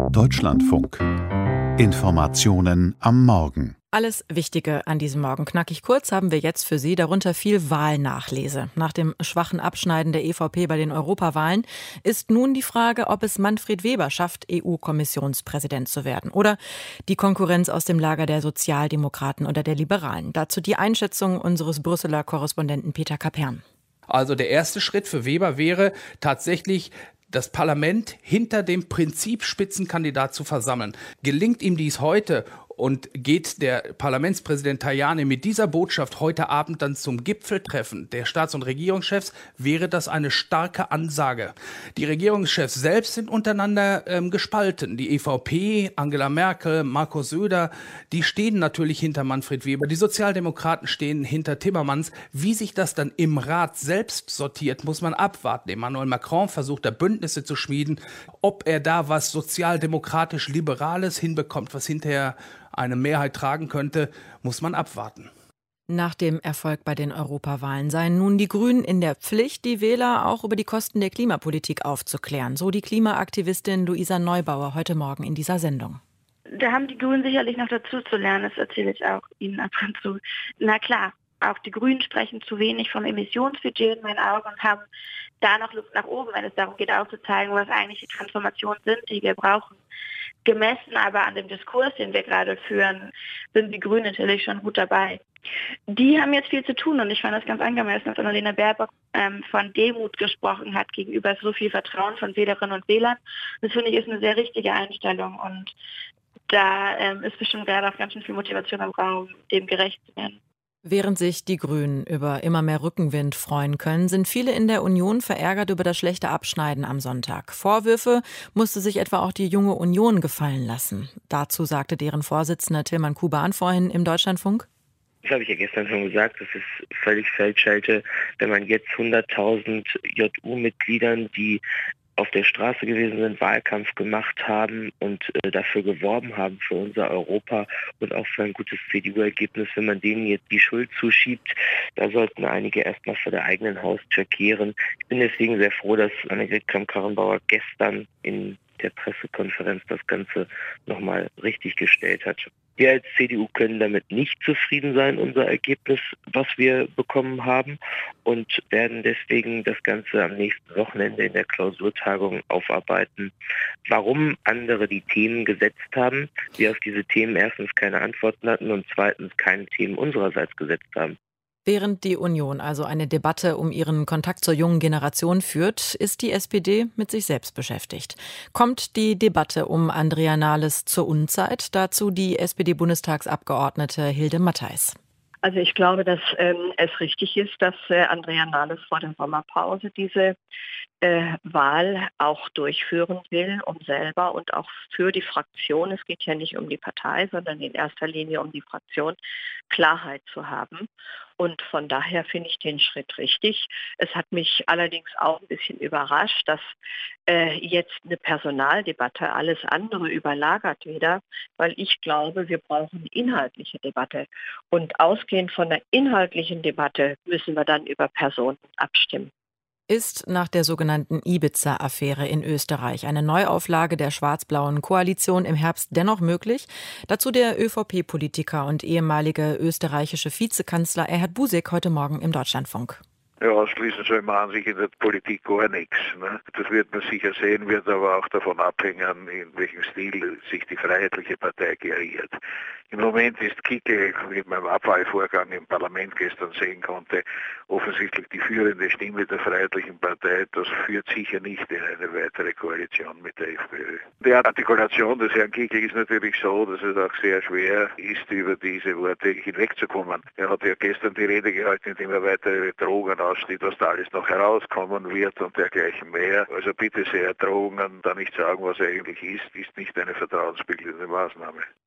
Deutschlandfunk. Informationen am Morgen. Alles Wichtige an diesem Morgen. Knackig kurz haben wir jetzt für Sie, darunter viel Wahlnachlese. Nach dem schwachen Abschneiden der EVP bei den Europawahlen ist nun die Frage, ob es Manfred Weber schafft, EU-Kommissionspräsident zu werden. Oder die Konkurrenz aus dem Lager der Sozialdemokraten oder der Liberalen. Dazu die Einschätzung unseres Brüsseler Korrespondenten Peter Kapern. Also der erste Schritt für Weber wäre tatsächlich, das Parlament hinter dem Prinzip Spitzenkandidat zu versammeln. Gelingt ihm dies heute und geht der Parlamentspräsident Tajani mit dieser Botschaft heute Abend dann zum Gipfeltreffen der Staats- und Regierungschefs, wäre das eine starke Ansage. Die Regierungschefs selbst sind untereinander gespalten. Die EVP, Angela Merkel, Markus Söder, die stehen natürlich hinter Manfred Weber. Die Sozialdemokraten stehen hinter Timmermans. Wie sich das dann im Rat selbst sortiert, muss man abwarten. Emmanuel Macron versucht da Bündnisse zu schmieden. Ob er da was sozialdemokratisch-liberales hinbekommt, was hinterher eine Mehrheit tragen könnte, muss man abwarten. Nach dem Erfolg bei den Europawahlen seien nun die Grünen in der Pflicht, die Wähler auch über die Kosten der Klimapolitik aufzuklären. So die Klimaaktivistin Luisa Neubauer heute Morgen in dieser Sendung. Da haben die Grünen sicherlich noch dazu zu lernen, das erzähle ich auch Ihnen ab und zu. Na klar, auch die Grünen sprechen zu wenig vom Emissionsbudget in meinen Augen und haben da noch Luft nach oben, wenn es darum geht, aufzuzeigen, was eigentlich die Transformationen sind, die wir brauchen. Gemessen aber an dem Diskurs, den wir gerade führen, sind die Grünen natürlich schon gut dabei. Die haben jetzt viel zu tun und ich fand das ganz angemessen, dass Annalena Baerbock von Demut gesprochen hat gegenüber so viel Vertrauen von Wählerinnen und Wählern. Das finde ich ist eine sehr richtige Einstellung und da ist bestimmt gerade auch ganz schön viel Motivation im Raum, dem gerecht zu werden. Während sich die Grünen über immer mehr Rückenwind freuen können, sind viele in der Union verärgert über das schlechte Abschneiden am Sonntag. Vorwürfe musste sich etwa auch die Junge Union gefallen lassen. Dazu sagte deren Vorsitzender Tilman Kuban vorhin im Deutschlandfunk. Das habe ich ja gestern schon gesagt, das ist völlig falsch halte, wenn man jetzt 100.000 JU-Mitgliedern, die auf der Straße gewesen sind, Wahlkampf gemacht haben und dafür geworben haben für unser Europa und auch für ein gutes CDU-Ergebnis, wenn man denen jetzt die Schuld zuschiebt, da sollten einige erstmal vor der eigenen Haustür kehren. Ich bin deswegen sehr froh, dass Annegret Kramp-Karrenbauer gestern in der Pressekonferenz das Ganze nochmal richtig gestellt hat. Wir als CDU können damit nicht zufrieden sein, unser Ergebnis, was wir bekommen haben, und werden deswegen das Ganze am nächsten Wochenende in der Klausurtagung aufarbeiten. Warum andere die Themen gesetzt haben, wir auf diese Themen erstens keine Antworten hatten und zweitens keine Themen unsererseits gesetzt haben. Während die Union also eine Debatte um ihren Kontakt zur jungen Generation führt, ist die SPD mit sich selbst beschäftigt. Kommt die Debatte um Andrea Nahles zur Unzeit? Dazu die SPD-Bundestagsabgeordnete Hilde Mattheis. Also ich glaube, dass es richtig ist, dass Andrea Nahles vor der Sommerpause diese Wahl auch durchführen will, um selber und auch für die Fraktion, es geht ja nicht um die Partei, sondern in erster Linie um die Fraktion, Klarheit zu haben. Und von daher finde ich den Schritt richtig. Es hat mich allerdings auch ein bisschen überrascht, dass jetzt eine Personaldebatte alles andere überlagert wieder, weil ich glaube, wir brauchen eine inhaltliche Debatte. Und ausgehend von der inhaltlichen Debatte müssen wir dann über Personen abstimmen. Ist nach der sogenannten Ibiza-Affäre in Österreich eine Neuauflage der schwarz-blauen Koalition im Herbst dennoch möglich? Dazu der ÖVP-Politiker und ehemalige österreichische Vizekanzler Erhard Busek heute Morgen im Deutschlandfunk. Ja, ausschließen soll man an sich in der Politik gar nichts. Ne? Das wird man sicher sehen, wird aber auch davon abhängen, in welchem Stil sich die Freiheitliche Partei geriert. Im Moment ist Kickl, wie man beim Abwahlvorgang im Parlament gestern sehen konnte, offensichtlich die führende Stimme der Freiheitlichen Partei. Das führt sicher nicht in eine weitere Koalition mit der FPÖ. Die Artikulation des Herrn Kickl ist natürlich so, dass es auch sehr schwer ist, über diese Worte hinwegzukommen. Er hat ja gestern die Rede gehalten, indem er weitere Drohungen aussteht, was da alles noch herauskommen wird und dergleichen mehr. Also bitte sehr, Drohungen da nicht sagen, was er eigentlich ist nicht eine vertrauensbildende Maßnahme.